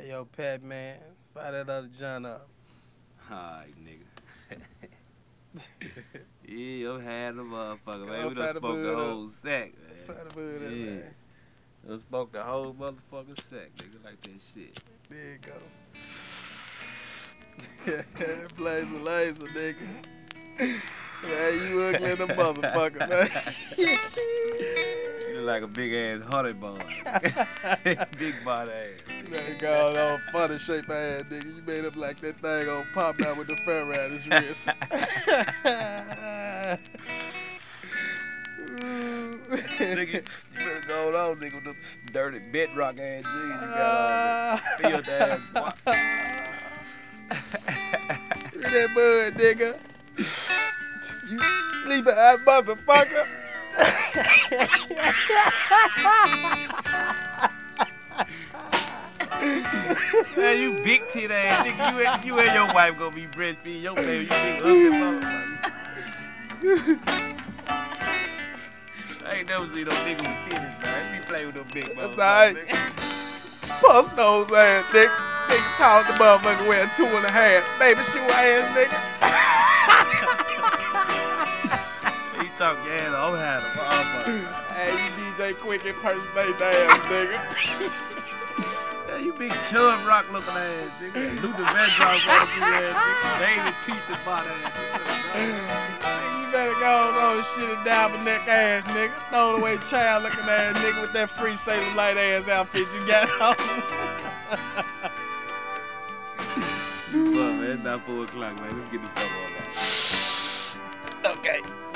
Yo, Pat, man, fire that other John up. Alright, nigga. Yeah, I'm had the motherfucker, man. We Fire done the smoked the bud whole sack, man. Fire the bud up, Yeah. man. Done smoked the whole motherfucking sack, nigga, like that shit. There you go. Blazer, laser, nigga. Man, you ugly the motherfucker, man. You look like a big ass honey bun. Big body ass. Man, God, all funny shape ass, nigga. You made up like that thing on pop out with the ferret at his wrist. Nigga, you better go on, nigga, with the dirty bedrock ass jeans you got on. Filth ass boy. Look at that bud, nigga. You sleeping ass motherfucker. Man, you big tit ass nigga. You and your wife gonna be breastfeeding your baby. You big ugly motherfucker. I ain't never seen no nigga with titties, man. He play with them big motherfuckers. That's alright. Puss nose ass, nigga. Nigga talk the motherfucker wearing 2.5. Baby shoe ass, nigga. He talk your ass off, had a motherfucker. Hey, you DJ Quick impersonate ass, nigga. Yeah, you big chub rock looking ass, nigga. Luther Vandross on you ass, nigga. David Peter body ass, nigga. You better go on shit and dab a neck ass, nigga. Throw away child looking ass, nigga, with that free Sailor Light ass outfit you got on. You fuck, man. It's not 4 o'clock, man. Let's get the fuck on now. Okay.